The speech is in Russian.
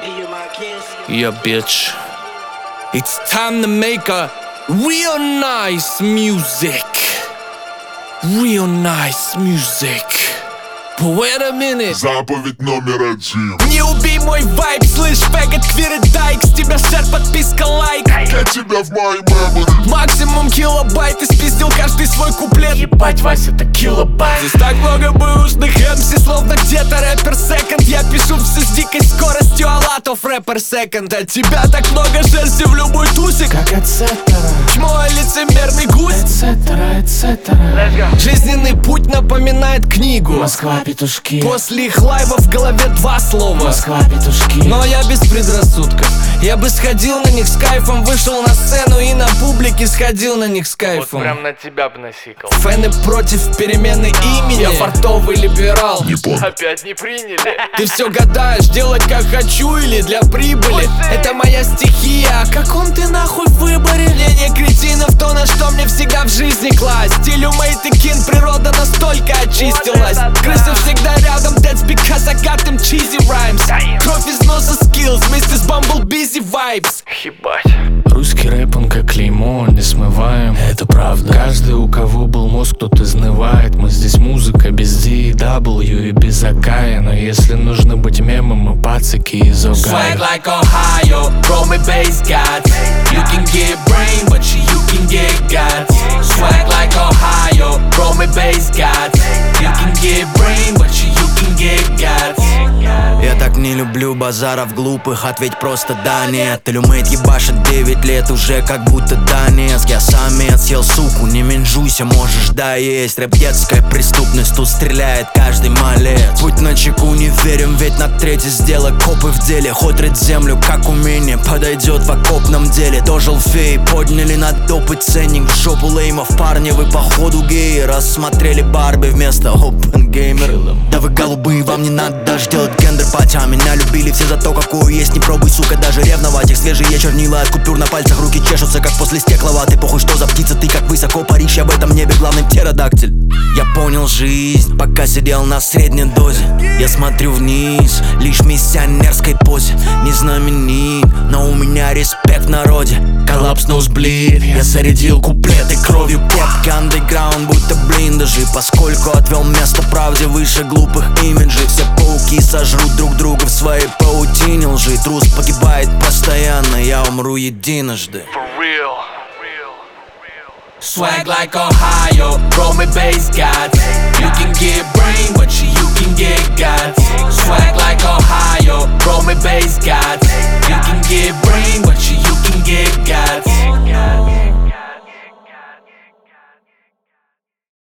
Yeah, bitch. It's time to make a real nice music. Real nice music. But wait a minute. Заповедь номер 1. Не убей мой вайб, слышь, фэгот, квир и дайк. С тебя шер, подписка, лайк. Для тебя в моей мемори Максимум килобайт, ты спиздил каждый свой куплет. Ебать, Вася, это килобайт. Здесь так много бэушных MC, словно где-то рэпер секонд. Я пишу все с дикой скоростью, а латов рэпер секонд. От тебя так много шерсти в любой тусе, как эцетера. Чмо, лицемерный гусь, эцетера, эцетера. Жизненный путь напоминает книгу Москва, петушки. После их лайва в голове два слова Москва, петушки. Но я без предрассудков. Я бы сходил на них с кайфом. Вышел на сцену и на публике сходил на них с кайфом. Вот прям на тебя бы насикал. Фэны против перемены имени. Я фартовый либерал. Не понял. Опять не приняли. Ты все гадаешь, делать как хочу или для прибыли. Это моя стихия, о каком ты нахуй выборе? Мнение кретинов, то на что мне всегда в жизни класть. Стилю Мейт и Кин природа настолько очистилась. Крысы всегда рядом, that's because I got them cheesy rhymes. Кровь из носа skills, вместе с Bumble Busy Vibes. Ебать. Русский рэп, он как клеймо, не смываем. Это правда. Каждый, у кого был мозг, тот изнывает. Мы здесь музыка без D и W и без Акая. Но если нужно быть мемом, мы пацаки из Огайо. Swag like Ohio, roll me bass gods. You can get brain, but you can get guts. Swag like Ohio, roll me bass gods. You can get brain, but you can get guts. Я так не люблю базаров глупых, ответь просто да, нет. Илюмейт ебашит 9 лет уже как будто Донецк. Я самец, съел суку, не менжуйся, можешь доесть. Рэп детская преступность, тут стреляет каждый малец. Путь на чеку, не верим, ведь на третий сделай копы в деле. Хоть рыть землю, как умение, подойдет в окопном деле. Дожил фей, подняли на допы ценник в жопу леймов. Парни, вы походу геи, рассмотрели Барби вместо опенгеймер. Да вы голубые, вам не надо ждать гендер пати. А меня любили все за то, какую есть. Не пробуй, сука, даже ревновать. Их свежие чернила от купюр на пальцах, руки чешутся, как после стекловатой. Похуй, что за птица, ты как высоко паришь. Я в этом небе главный птеродактиль. Я понял жизнь, пока сидел на средней дозе. Я смотрю вниз, лишь в миссионерской позе. Не знаменит, но у меня респект в народе. Коллапс, ноузблид, я зарядил куплеты кровью пепки. Андеграунд, будто блиндажи, поскольку отвел место правде выше глупых имиджей. Все пауки сожрут друг друга в своей паутине лжи. Трус погибает постоянно, я умру единожды. For real. Swag like Ohio, roll me bass gods. You can get brain, but you can get guts. Swag like Ohio, roll me bass gods. You can get brain.